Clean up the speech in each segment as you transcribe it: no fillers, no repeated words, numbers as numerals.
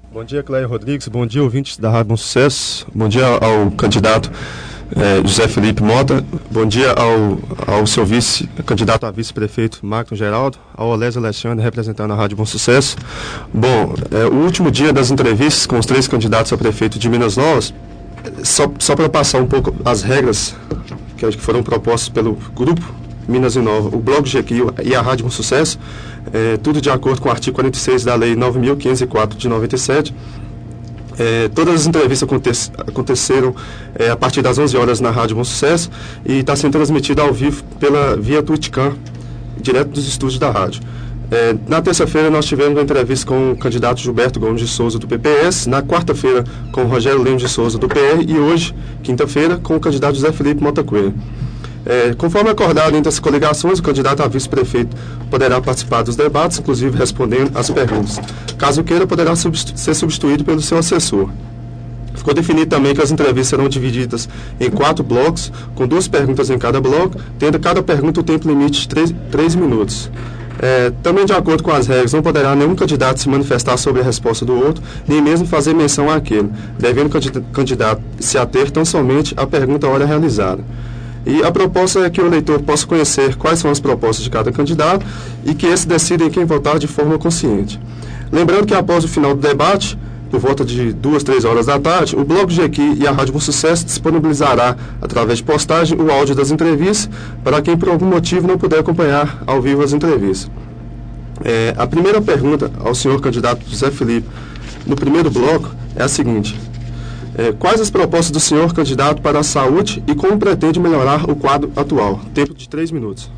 Bom dia, Cleia Rodrigues. Bom dia, ouvintes da Rádio Bom Sucesso. Bom dia ao candidato José Felipe Mota. Bom dia ao seu vice-candidato a vice-prefeito Magno Geraldo, ao Olésio Alexandre, representando a Rádio Bom Sucesso. Bom, o último dia das entrevistas com os 3 candidatos a prefeito de Minas Novas, só para passar um pouco as regras que acho que foram propostas pelo grupo Minas Inova, o Blog GQ e a Rádio Bom Sucesso, tudo de acordo com o artigo 46 da Lei 9.504 de 97. Todas as entrevistas aconteceram a partir das 11 horas na Rádio Bom Sucesso e está sendo transmitida ao vivo via Twitchcam, direto dos estúdios da rádio. Na terça-feira nós tivemos uma entrevista com o candidato Gilberto Gomes de Souza, do PPS, na quarta-feira com o Rogério Lemos de Souza, do PR, e hoje, quinta-feira, com o candidato José Felipe Mota Coelho. Conforme acordado entre as coligações, o candidato a vice-prefeito poderá participar dos debates, inclusive respondendo às perguntas. Caso queira, poderá ser substituído pelo seu assessor. Ficou definido também que as entrevistas serão divididas em 4 blocos, com 2 perguntas em cada bloco, tendo cada pergunta o tempo limite de 3 minutos. Também, de acordo com as regras, não poderá nenhum candidato se manifestar sobre a resposta do outro, nem mesmo fazer menção àquele, devendo o candidato se ater tão somente à pergunta à hora realizada. E a proposta é que o eleitor possa conhecer quais são as propostas de cada candidato e que esse decida em quem votar de forma consciente. Lembrando que após o final do debate, por volta de 2, 3 horas da tarde, o Blog GQ e a Rádio Bom Sucesso disponibilizará, através de postagem, o áudio das entrevistas para quem por algum motivo não puder acompanhar ao vivo as entrevistas. A primeira pergunta ao senhor candidato José Felipe, no primeiro bloco, é a seguinte: quais as propostas do senhor candidato para a saúde e como pretende melhorar o quadro atual? Tempo de 3 minutos.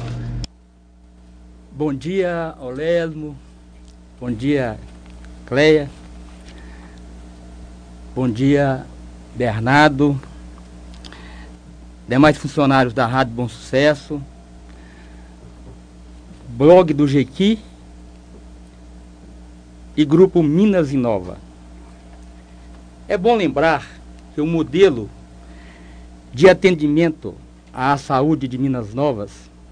Bom dia, Olésio. Bom dia, Cleia. Bom dia, Bernardo. Demais funcionários da Rádio Bom Sucesso. Blog do Jequi e Grupo Minas Inova. É bom lembrar que o modelo de atendimento à saúde de Minas Novas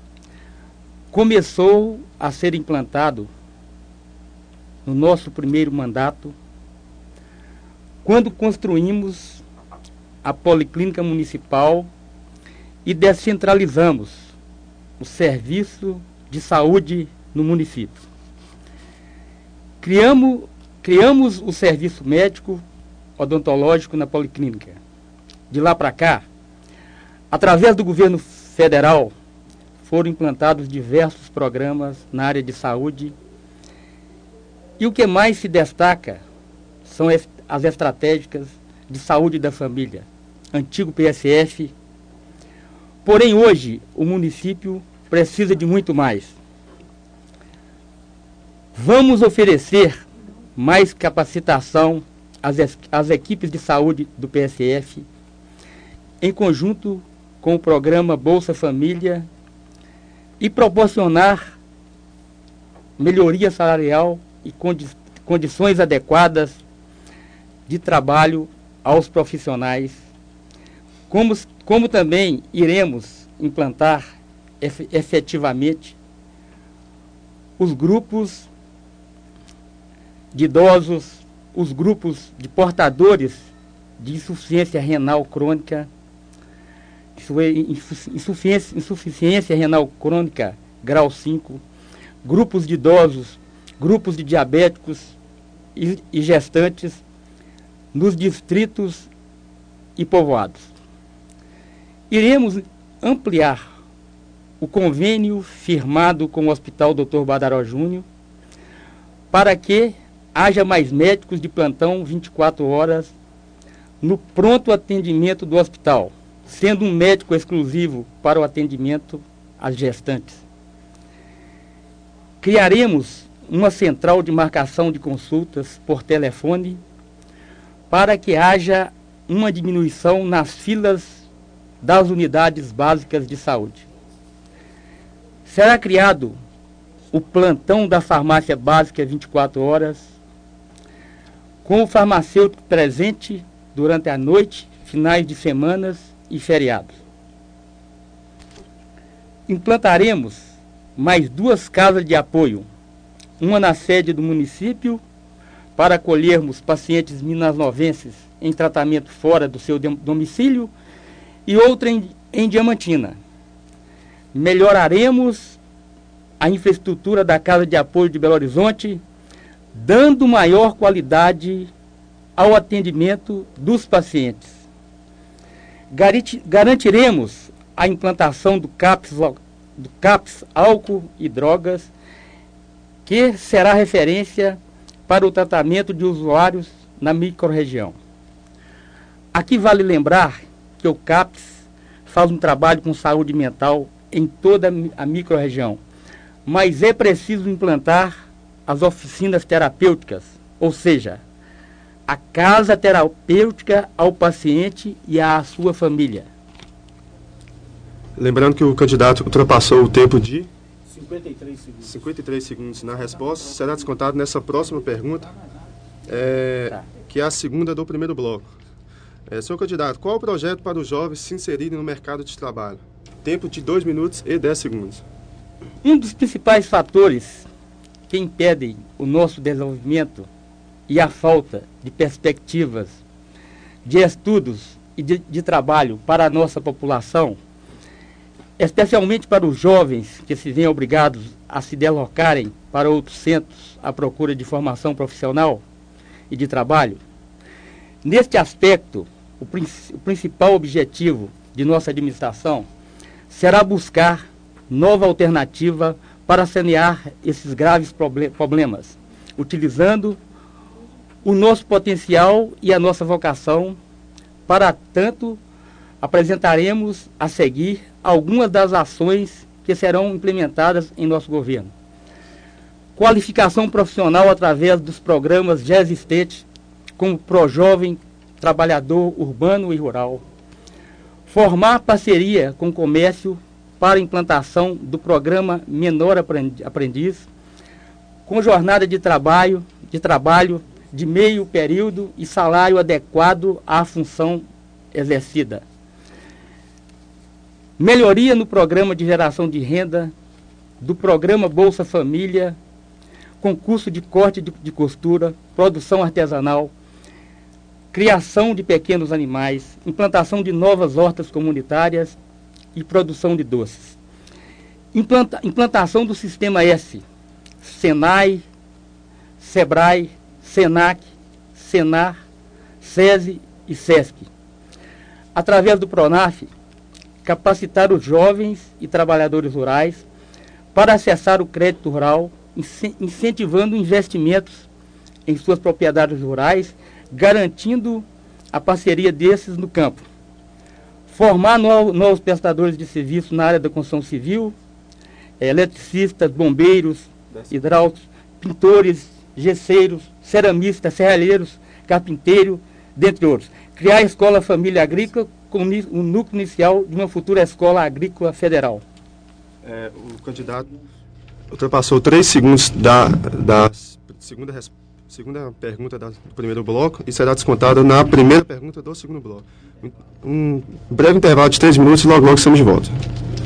começou a ser implantado no nosso primeiro mandato, quando construímos a Policlínica Municipal e descentralizamos o serviço de saúde no município. Criamos o serviço médico odontológico na Policlínica. De lá para cá, através do governo federal, foram implantados diversos programas na área de saúde. E o que mais se destaca são as estratégicas de saúde da família, antigo PSF. Porém, hoje, o município precisa de muito mais. Vamos oferecer mais capacitação às equipes de saúde do PSF, em conjunto com o programa Bolsa Família, e proporcionar melhoria salarial e condições adequadas de trabalho aos profissionais, como também iremos implantar efetivamente os grupos de idosos, os grupos de portadores de insuficiência renal crônica, insuficiência renal crônica grau 5, grupos de idosos, grupos de diabéticos e gestantes nos distritos e povoados. Iremos ampliar o convênio firmado com o Hospital Dr. Badaró Júnior para que haja mais médicos de plantão 24 horas no pronto atendimento do hospital, sendo um médico exclusivo para o atendimento às gestantes. Criaremos uma central de marcação de consultas por telefone para que haja uma diminuição nas filas das unidades básicas de saúde. Será criado o plantão da farmácia básica 24 horas, com o farmacêutico presente durante a noite, finais de semanas e feriados. Implantaremos mais 2 casas de apoio, uma na sede do município, para acolhermos pacientes minasnovenses em tratamento fora do seu domicílio e outra em Diamantina. Melhoraremos a infraestrutura da Casa de Apoio de Belo Horizonte, dando maior qualidade ao atendimento dos pacientes. Garantiremos a implantação do CAPS álcool e drogas, que será referência para o tratamento de usuários na microrregião. Aqui vale lembrar que o CAPS faz um trabalho com saúde mental em toda a microrregião, mas é preciso implantar as oficinas terapêuticas, ou seja, a casa terapêutica ao paciente e à sua família. Lembrando que o candidato ultrapassou o tempo de 53 segundos. 53 segundos na resposta. Será descontado nessa próxima pergunta, que é a segunda do primeiro bloco. Senhor candidato, qual o projeto para os jovens se inserirem no mercado de trabalho? Tempo de 2 minutos e 10 segundos. Um dos principais fatores que impedem o nosso desenvolvimento e a falta de perspectivas de estudos e de trabalho para a nossa população, especialmente para os jovens que se veem obrigados a se deslocarem para outros centros à procura de formação profissional e de trabalho. Neste aspecto, o principal objetivo de nossa administração será buscar nova alternativa para sanear esses graves problemas, utilizando o nosso potencial e a nossa vocação. Para tanto, apresentaremos a seguir algumas das ações que serão implementadas em nosso governo. Qualificação profissional através dos programas já existentes, como ProJovem, Trabalhador Urbano e Rural. Formar parceria com o comércio para a implantação do programa Menor Aprendiz, com jornada de trabalho de meio período e salário adequado à função exercida. Melhoria no programa de geração de renda, do programa Bolsa Família, concurso de corte de costura, produção artesanal, criação de pequenos animais, implantação de novas hortas comunitárias e produção de doces. Implantação do Sistema S, Senai, Sebrae, Senac, Senar, SESI e SESC. Através do PRONAF, capacitar os jovens e trabalhadores rurais para acessar o crédito rural, incentivando investimentos em suas propriedades rurais, garantindo a parceria desses no campo. Formar novos prestadores de serviço na área da construção civil, eletricistas, bombeiros, hidráulicos, pintores, gesseiros, ceramistas, serralheiros, carpinteiro, dentre outros. Criar a Escola Família Agrícola como o núcleo inicial de uma futura Escola Agrícola Federal. O candidato ultrapassou 3 segundos da segunda pergunta do primeiro bloco e será descontado na primeira pergunta do segundo bloco. Um breve intervalo de 3 minutos e logo estamos de volta.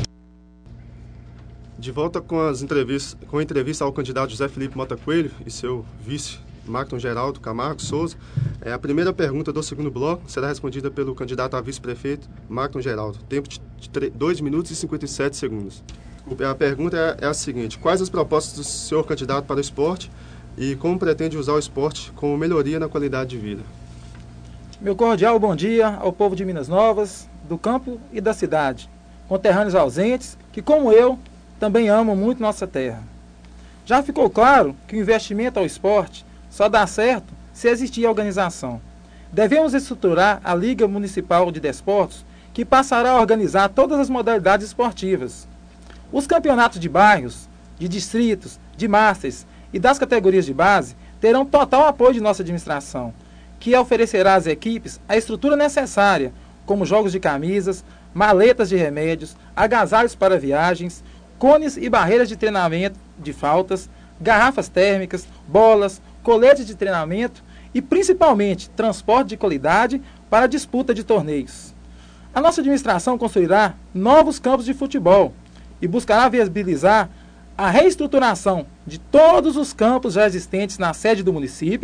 De volta com a entrevista ao candidato José Felipe Mota Coelho e seu vice, Marcton Geraldo Camargo Souza. A primeira pergunta do segundo bloco será respondida pelo candidato a vice-prefeito, Marcton Geraldo. Tempo de 2 minutos e 57 segundos. A pergunta é a seguinte: quais as propostas do senhor candidato para o esporte e como pretende usar o esporte como melhoria na qualidade de vida? Meu cordial bom dia ao povo de Minas Novas, do campo e da cidade, conterrâneos ausentes que, como eu, também amam muito nossa terra. Já ficou claro que o investimento ao esporte só dá certo se existir organização. Devemos estruturar a Liga Municipal de Desportos, que passará a organizar todas as modalidades esportivas. Os campeonatos de bairros, de distritos, de masters e das categorias de base terão total apoio de nossa administração, que oferecerá às equipes a estrutura necessária, como jogos de camisas, maletas de remédios, agasalhos para viagens, cones e barreiras de treinamento de faltas, garrafas térmicas, bolas, coletes de treinamento e, principalmente, transporte de qualidade para a disputa de torneios. A nossa administração construirá novos campos de futebol e buscará viabilizar a reestruturação de todos os campos já existentes na sede do município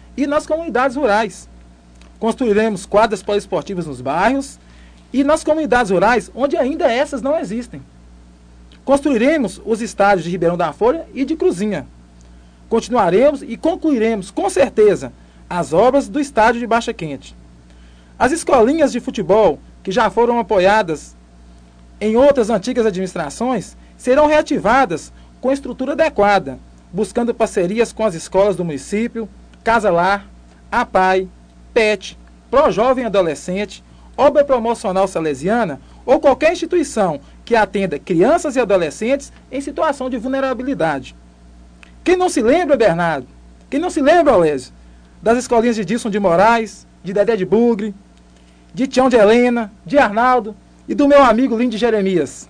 e nas comunidades rurais. Construiremos quadras poliesportivas nos bairros e nas comunidades rurais onde ainda essas não existem. Construiremos os estádios de Ribeirão da Folha e de Cruzinha. Continuaremos e concluiremos, com certeza, as obras do estádio de Baixa Quente. As escolinhas de futebol, que já foram apoiadas em outras antigas administrações, serão reativadas com estrutura adequada, buscando parcerias com as escolas do município, Casa Lar, APAI, PET, Pro Jovem Adolescente, Obra Promocional Salesiana ou qualquer instituição que atenda crianças e adolescentes em situação de vulnerabilidade. Quem não se lembra, Bernardo? Quem não se lembra, Olésio, das escolinhas de Dilson de Moraes, de Dedé de Bugre, de Tião de Helena, de Arnaldo e do meu amigo Lindo de Jeremias?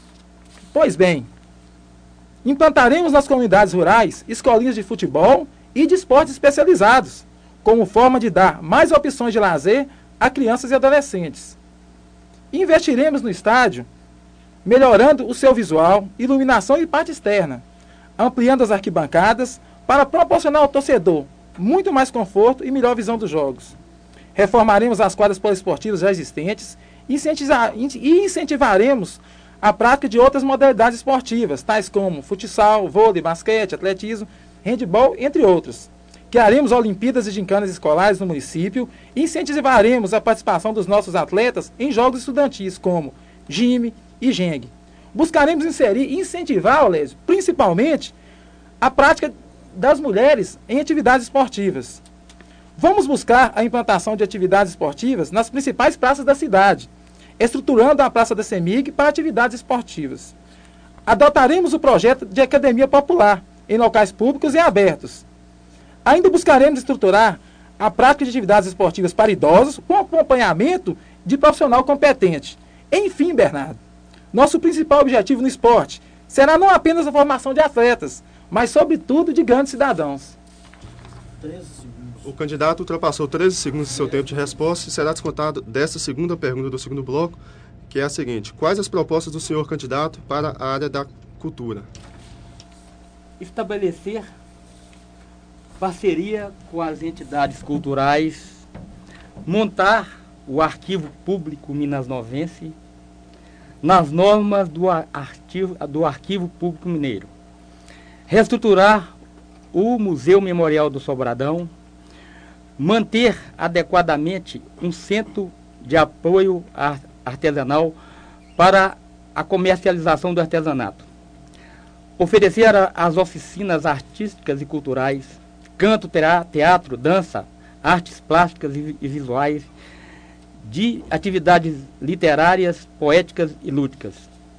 Pois bem, implantaremos nas comunidades rurais escolinhas de futebol e de esportes especializados, como forma de dar mais opções de lazer a crianças e adolescentes. Investiremos no estádio, melhorando o seu visual, iluminação e parte externa, ampliando as arquibancadas para proporcionar ao torcedor muito mais conforto e melhor visão dos jogos. Reformaremos as quadras poliesportivas já existentes e incentivaremos a prática de outras modalidades esportivas, tais como futsal, vôlei, basquete, atletismo, handebol, entre outros. Criaremos Olimpíadas e gincanas escolares no município e incentivaremos a participação dos nossos atletas em jogos estudantis, como GIME e GENG. Buscaremos inserir e incentivar, Olésio, principalmente, a prática das mulheres em atividades esportivas. Vamos buscar a implantação de atividades esportivas nas principais praças da cidade, estruturando a Praça da CEMIG para atividades esportivas. Adotaremos o projeto de academia popular em locais públicos e abertos. Ainda buscaremos estruturar a prática de atividades esportivas para idosos com acompanhamento de profissional competente. Enfim, Bernardo, nosso principal objetivo no esporte será não apenas a formação de atletas, mas, sobretudo, de grandes cidadãos. 13 segundos. O candidato ultrapassou 13 segundos de seu tempo de resposta e será descontado desta segunda pergunta do segundo bloco, que é a seguinte: quais as propostas do senhor candidato para a área da cultura? Estabelecer parceria com as entidades culturais, montar o Arquivo Público Minas-Novense nas normas do Arquivo Público Mineiro, reestruturar o Museu Memorial do Sobradão, manter adequadamente um centro de apoio artesanal para a comercialização do artesanato, oferecer as oficinas artísticas e culturais, canto, teatro, dança, artes plásticas e visuais, de atividades literárias, poéticas e lúdicas.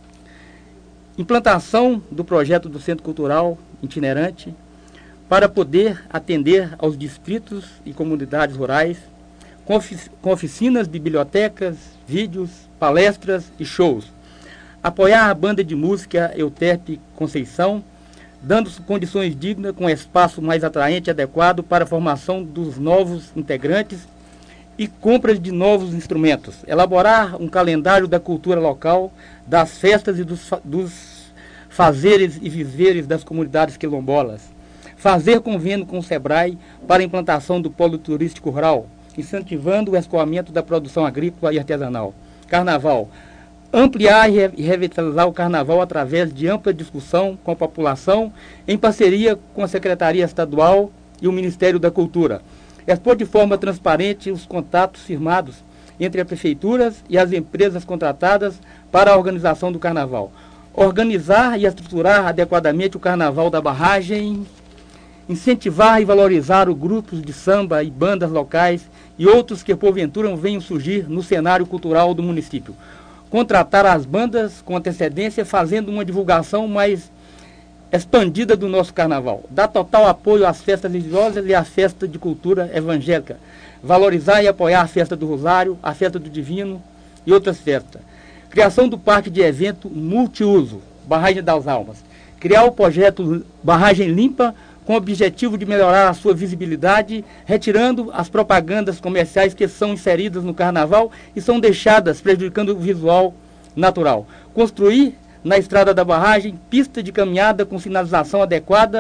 Implantação do projeto do Centro Cultural Itinerante para poder atender aos distritos e comunidades rurais com oficinas, bibliotecas, vídeos, palestras e shows. Apoiar a banda de música Euterpe Conceição, dando condições dignas com espaço mais atraente e adequado para a formação dos novos integrantes e compras de novos instrumentos. Elaborar um calendário da cultura local, das festas e dos fazeres e viveres das comunidades quilombolas. Fazer convênio com o SEBRAE para a implantação do polo turístico rural, incentivando o escoamento da produção agrícola e artesanal. Carnaval. Ampliar e revitalizar o carnaval através de ampla discussão com a população, em parceria com a Secretaria Estadual e o Ministério da Cultura. Expor de forma transparente os contatos firmados entre as prefeituras e as empresas contratadas para a organização do carnaval. Organizar e estruturar adequadamente o carnaval da barragem. Incentivar e valorizar os grupos de samba e bandas locais e outros que porventura venham surgir no cenário cultural do município. Contratar as bandas com antecedência, fazendo uma divulgação mais expandida do nosso carnaval. Dar total apoio às festas religiosas e à festa de cultura evangélica. Valorizar e apoiar a festa do Rosário, a festa do Divino e outras festas. Criação do parque de evento multiuso, Barragem das Almas. Criar o projeto Barragem Limpa, com o objetivo de melhorar a sua visibilidade, retirando as propagandas comerciais que são inseridas no carnaval e são deixadas prejudicando o visual natural. Construir na estrada da barragem pista de caminhada com sinalização adequada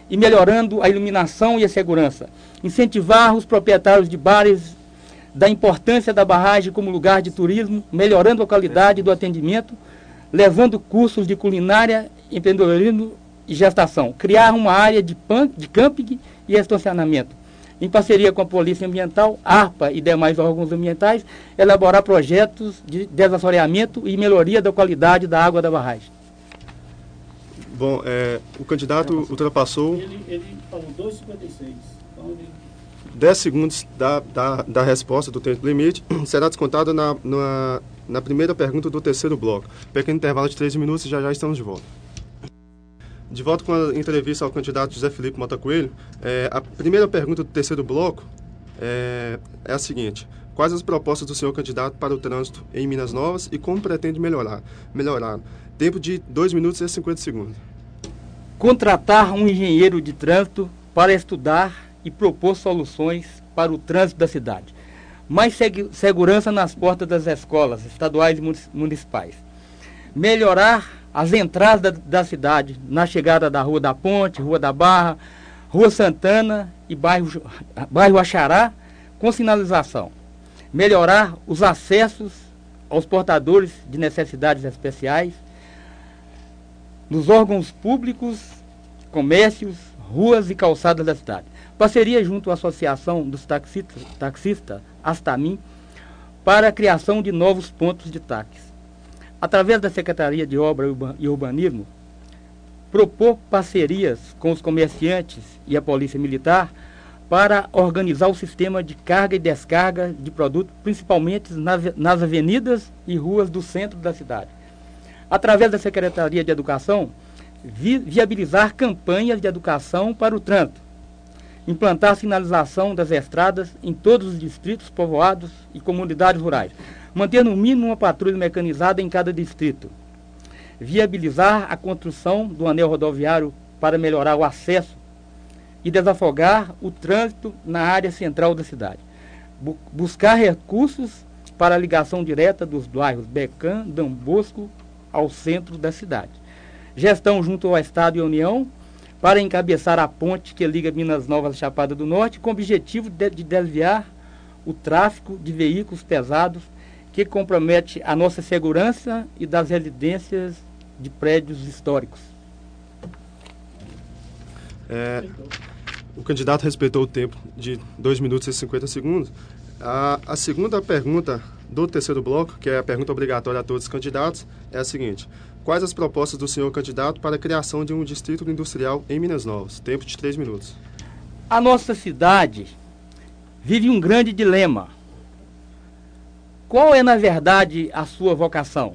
e melhorando a iluminação e a segurança. Incentivar os proprietários de bares da importância da barragem como lugar de turismo, melhorando a qualidade do atendimento, levando cursos de culinária, empreendedorismo e gestação. Criar uma área de camping e estacionamento. Em parceria com a Polícia Ambiental, ARPA e demais órgãos ambientais, elaborar projetos de desassoreamento e melhoria da qualidade da água da barragem. Bom, o candidato ultrapassou... Ele falou 2,56. Então, 10 segundos da resposta do tempo limite será descontado na primeira pergunta do terceiro bloco. Pequeno intervalo de 13 minutos e já estamos de volta. De volta com a entrevista ao candidato José Felipe Mota Coelho. A primeira pergunta do terceiro bloco é a seguinte: quais as propostas do senhor candidato para o trânsito em Minas Novas e como pretende melhorar? Tempo de 2 minutos e 50 segundos. Contratar um engenheiro de trânsito para estudar e propor soluções para o trânsito da cidade. Mais segurança nas portas das escolas estaduais e municipais. Melhorar as entradas da cidade, na chegada da Rua da Ponte, Rua da Barra, Rua Santana e bairro Axará, com sinalização. Melhorar os acessos aos portadores de necessidades especiais, nos órgãos públicos, comércios, ruas e calçadas da cidade. Parceria junto à Associação dos Taxistas, Astamim, para a criação de novos pontos de táxi. Através da Secretaria de Obra e Urbanismo, propor parcerias com os comerciantes e a Polícia Militar para organizar o sistema de carga e descarga de produtos, principalmente nas avenidas e ruas do centro da cidade. Através da Secretaria de Educação, viabilizar campanhas de educação para o trânsito, implantar sinalização das estradas em todos os distritos, povoados e comunidades rurais, manter no mínimo uma patrulha mecanizada em cada distrito, viabilizar a construção do anel rodoviário para melhorar o acesso e desafogar o trânsito na área central da cidade, buscar recursos para a ligação direta dos bairros Becã, Dom Bosco ao centro da cidade, gestão junto ao Estado e à União para encabeçar a ponte que liga Minas Novas à Chapada do Norte, com o objetivo de desviar o tráfego de veículos pesados que compromete a nossa segurança e das residências de prédios históricos. O candidato respeitou o tempo de 2 minutos e 50 segundos. A segunda pergunta do terceiro bloco, que é a pergunta obrigatória a todos os candidatos, é a seguinte: quais as propostas do senhor candidato para a criação de um distrito industrial em Minas Novas? Tempo de 3 minutos. A nossa cidade vive um grande dilema. Qual é, na verdade, a sua vocação?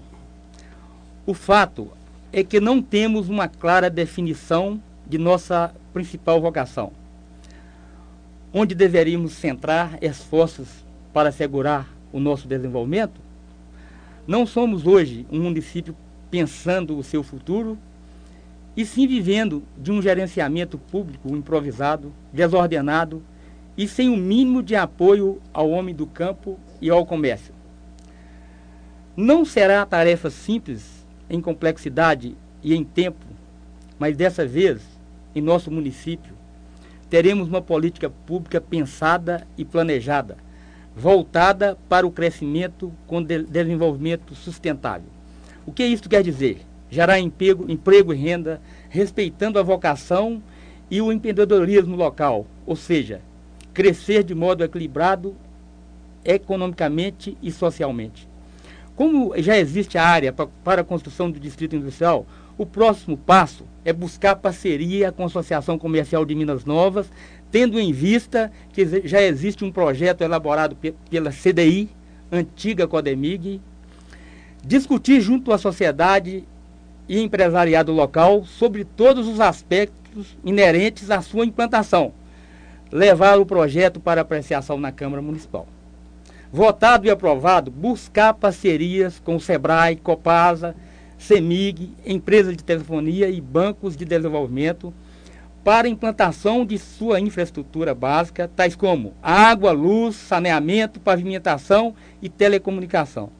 O fato é que não temos uma clara definição de nossa principal vocação, onde deveríamos centrar esforços para assegurar o nosso desenvolvimento. Não somos hoje um município pensando o seu futuro, e sim vivendo de um gerenciamento público improvisado, desordenado e sem o mínimo de apoio ao homem do campo e ao comércio. Não será tarefa simples em complexidade e em tempo, mas dessa vez, em nosso município, teremos uma política pública pensada e planejada, voltada para o crescimento com desenvolvimento sustentável. O que isso quer dizer? Gerar emprego e renda, respeitando a vocação e o empreendedorismo local, ou seja, crescer de modo equilibrado economicamente e socialmente. Como já existe a área para a construção do distrito industrial, o próximo passo é buscar parceria com a Associação Comercial de Minas Novas, tendo em vista que já existe um projeto elaborado pela CDI, antiga Codemig, discutir junto à sociedade e empresariado local sobre todos os aspectos inerentes à sua implantação, levar o projeto para apreciação na Câmara Municipal. Votado e aprovado, buscar parcerias com o SEBRAE, Copasa, CEMIG, empresas de telefonia e bancos de desenvolvimento para a implantação de sua infraestrutura básica, tais como água, luz, saneamento, pavimentação e telecomunicação.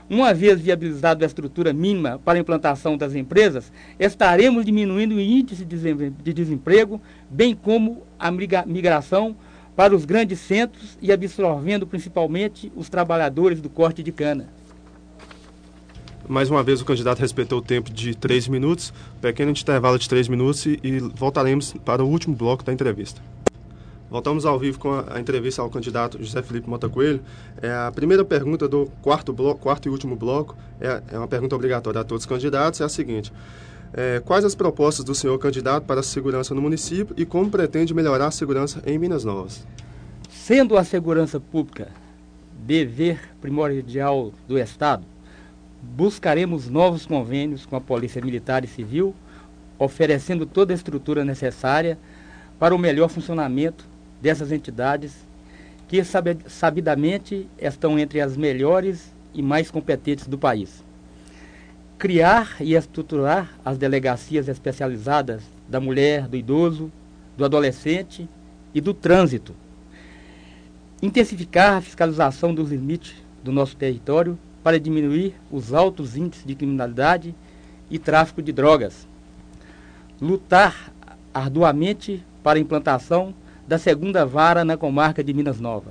Uma vez viabilizada a estrutura mínima para a implantação das empresas, estaremos diminuindo o índice de desemprego, bem como a migração para os grandes centros e absorvendo principalmente os trabalhadores do corte de cana. Mais uma vez o candidato respeitou o tempo de 3 minutos, pequeno intervalo de 3 minutos e voltaremos para o último bloco da entrevista. Voltamos ao vivo com a entrevista ao candidato José Felipe Mota Coelho. A primeira pergunta do quarto e último bloco é uma pergunta obrigatória a todos os candidatos, é a seguinte: quais as propostas do senhor candidato para a segurança no município e como pretende melhorar a segurança em Minas Novas? Sendo a segurança pública dever primordial do Estado, buscaremos novos convênios com a Polícia Militar e Civil, oferecendo toda a estrutura necessária para o melhor funcionamento dessas entidades que sabidamente estão entre as melhores e mais competentes do país. Criar e estruturar as delegacias especializadas da mulher, do idoso, do adolescente e do trânsito. Intensificar a fiscalização dos limites do nosso território para diminuir os altos índices de criminalidade e tráfico de drogas. Lutar arduamente para a implantação da segunda vara na comarca de Minas Novas.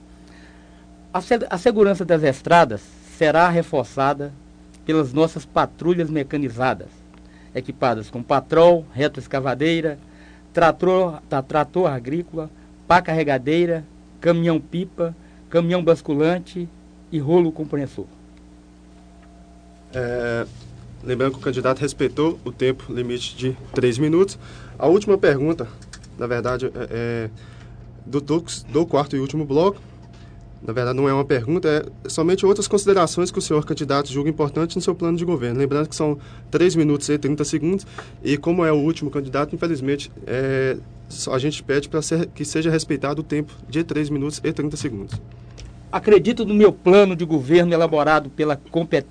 A segurança das estradas será reforçada pelas nossas patrulhas mecanizadas, equipadas com patrol, retroescavadeira, trator agrícola, pá carregadeira, caminhão-pipa, caminhão basculante e rolo compressor. Lembrando que o candidato respeitou o tempo limite de 3 minutos. A última pergunta, na verdade, do quarto e último bloco. Na verdade, não é uma pergunta, é somente outras considerações que o senhor candidato julga importante no seu plano de governo. Lembrando que são 3 minutos e 30 segundos e como é o último candidato, infelizmente, a gente pede para que seja respeitado o tempo de 3 minutos e 30 segundos. Acredito no meu plano de governo elaborado pela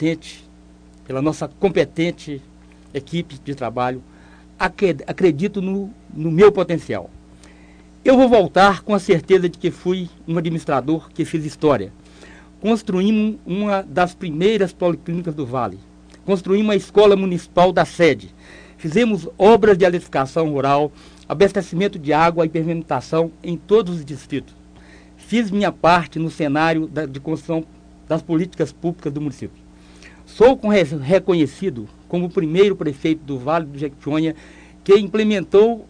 nossa competente equipe de trabalho. Acredito no meu potencial. Eu vou voltar com a certeza de que fui um administrador que fiz história. Construímos uma das primeiras policlínicas do Vale. Construímos uma escola municipal da sede. Fizemos obras de eletrificação rural, abastecimento de água e pavimentação em todos os distritos. Fiz minha parte no cenário de construção das políticas públicas do município. Sou reconhecido como o primeiro prefeito do Vale do Jequitinhonha que implementou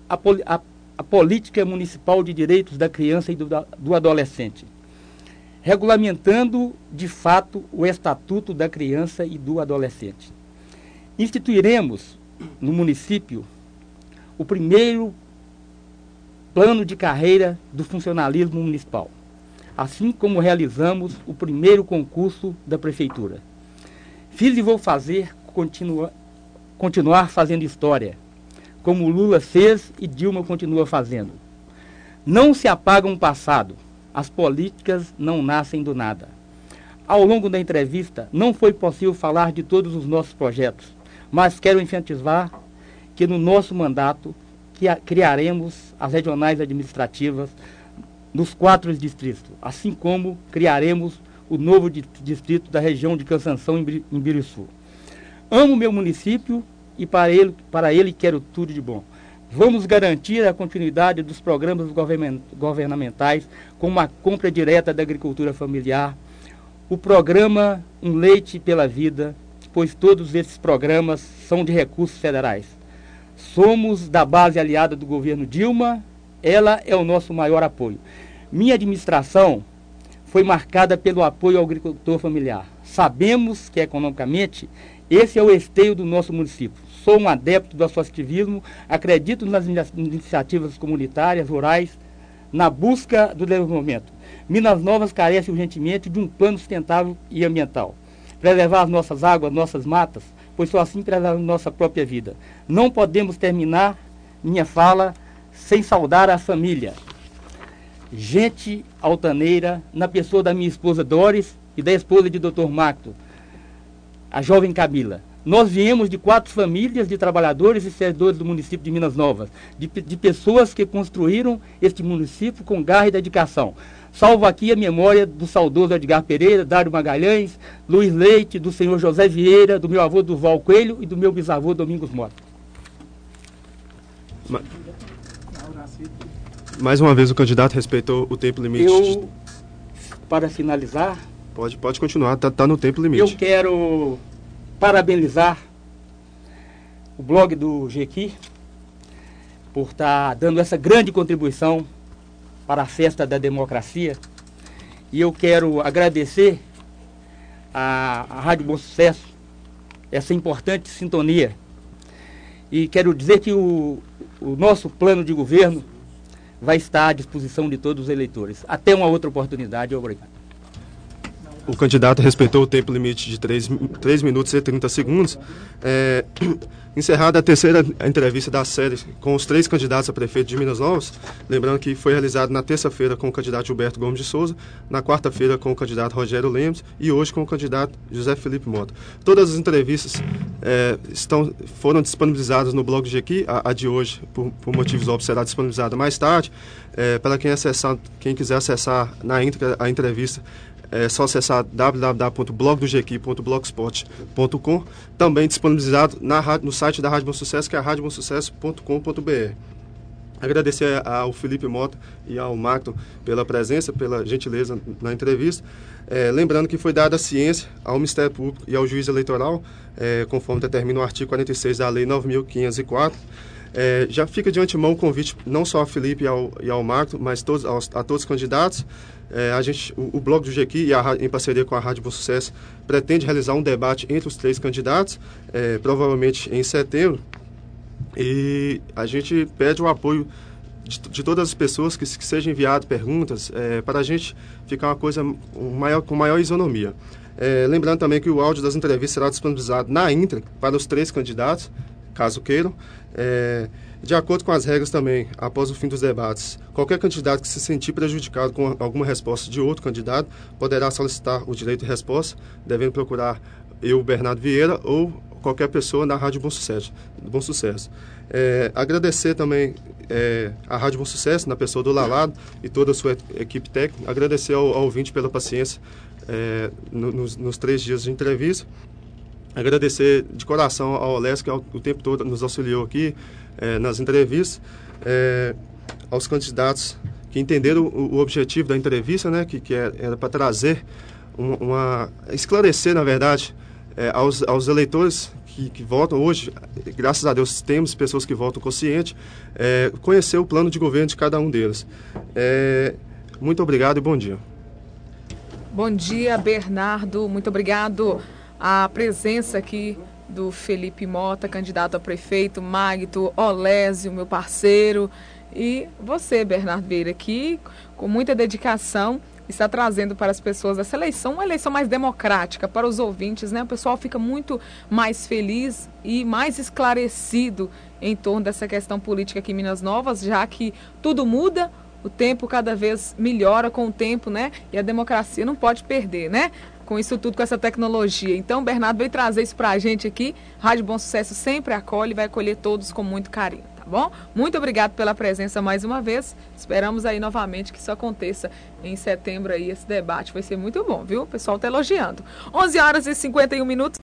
a política municipal de direitos da criança e do adolescente, regulamentando de fato o Estatuto da Criança e do Adolescente. Instituiremos no município o primeiro plano de carreira do funcionalismo municipal, assim como realizamos o primeiro concurso da prefeitura. Fiz e vou continuar fazendo história, como Lula fez e Dilma continua fazendo. Não se apaga um passado, as políticas não nascem do nada. Ao longo da entrevista, não foi possível falar de todos os nossos projetos, mas quero enfatizar que no nosso mandato criaremos as regionais administrativas nos 4 distritos, assim como criaremos o novo distrito da região de Cansanção em Biriçu. Amo meu município e para ele quero tudo de bom. Vamos garantir a continuidade dos programas governamentais, como a compra direta da agricultura familiar, o programa Um Leite pela Vida, pois todos esses programas são de recursos federais. Somos da base aliada do governo Dilma, ela é o nosso maior apoio. Minha administração foi marcada pelo apoio ao agricultor familiar. Sabemos que, economicamente, esse é o esteio do nosso município. Sou um adepto do associativismo, acredito nas iniciativas comunitárias, rurais, na busca do desenvolvimento. Minas Novas carece urgentemente de um plano sustentável e ambiental. Preservar as nossas águas, nossas matas, pois só assim preservamos nossa própria vida. Não podemos terminar minha fala sem saudar a família. Gente altaneira, na pessoa da minha esposa Doris e da esposa de Dr. Macto, a jovem Camila. Nós viemos de 4 famílias de trabalhadores e servidores do município de Minas Novas, de pessoas que construíram este município com garra e dedicação. Salvo aqui a memória do saudoso Edgar Pereira, Dário Magalhães, Luiz Leite, do senhor José Vieira, do meu avô Durval Coelho e do meu bisavô Domingos Mota. Mais uma vez o candidato respeitou o tempo limite. Para finalizar... Pode continuar, tá no tempo limite. Eu quero parabenizar o blog do Jequi por estar dando essa grande contribuição para a festa da democracia. E eu quero agradecer à Rádio Bom Sucesso essa importante sintonia. E quero dizer que o nosso plano de governo vai estar à disposição de todos os eleitores. Até uma outra oportunidade. Obrigado. O candidato respeitou o tempo limite de 3 minutos e 30 segundos. Encerrada a terceira entrevista da série com os 3 candidatos a prefeito de Minas Novas, lembrando que foi realizado na terça-feira com o candidato Gilberto Gomes de Souza, na quarta-feira com o candidato Rogério Lemos e hoje com o candidato José Felipe Mota. Todas as entrevistas foram disponibilizadas no blog Jequi. A de hoje, por motivos óbvios, será disponibilizada mais tarde. Para quem quiser acessar na íntegra a entrevista, é só acessar www.blogdojequi.blogspot.com, também disponibilizado no site da Rádio Bom Sucesso, que é radiobonsucesso.com.br. Agradecer ao Felipe Mota e ao Macton pela presença, pela gentileza na entrevista. Lembrando que foi dada a ciência ao Ministério Público e ao juiz eleitoral, conforme determina o artigo 46 da Lei 9.504. Já fica de antemão o convite não só ao Felipe e ao Macton, mas a todos os candidatos. O blog do Jequi, em parceria com a Rádio Bom Sucesso, pretende realizar um debate entre os 3 candidatos, provavelmente em setembro. E a gente pede o apoio de todas as pessoas que sejam enviadas perguntas, para a gente ficar uma coisa com maior isonomia. Lembrando também que o áudio das entrevistas será disponibilizado na íntegra para os 3 candidatos, caso queiram. De acordo com as regras também, após o fim dos debates, qualquer candidato que se sentir prejudicado com alguma resposta de outro candidato poderá solicitar o direito de resposta, devendo procurar eu, Bernardo Vieira, ou qualquer pessoa na Rádio Bom Sucesso. Agradecer também a Rádio Bom Sucesso, na pessoa do Lalado e toda a sua equipe técnica. Agradecer ao ouvinte pela paciência nos 3 dias de entrevista. Agradecer de coração ao Oles, que o tempo todo nos auxiliou aqui nas entrevistas, aos candidatos que entenderam o objetivo da entrevista, né, que era para trazer, esclarecer, na verdade, aos eleitores que votam hoje. Graças a Deus temos pessoas que votam consciente, conhecer o plano de governo de cada um deles. Muito obrigado e bom dia. Bom dia, Bernardo. Muito obrigado. A presença aqui do Felipe Mota, candidato a prefeito, Magto, Olésio, meu parceiro, e você, Bernardo Vieira, que com muita dedicação está trazendo para as pessoas essa eleição, uma eleição mais democrática para os ouvintes, né? O pessoal fica muito mais feliz e mais esclarecido em torno dessa questão política aqui em Minas Novas, já que tudo muda, o tempo cada vez melhora com o tempo, né? E a democracia não pode perder, né? Com isso tudo, com essa tecnologia. Então, o Bernardo veio trazer isso para a gente aqui. Rádio Bom Sucesso sempre acolhe e vai acolher todos com muito carinho, tá bom? Muito obrigado pela presença mais uma vez. Esperamos aí novamente que isso aconteça em setembro aí, esse debate vai ser muito bom, viu? O pessoal tá elogiando. 11h51.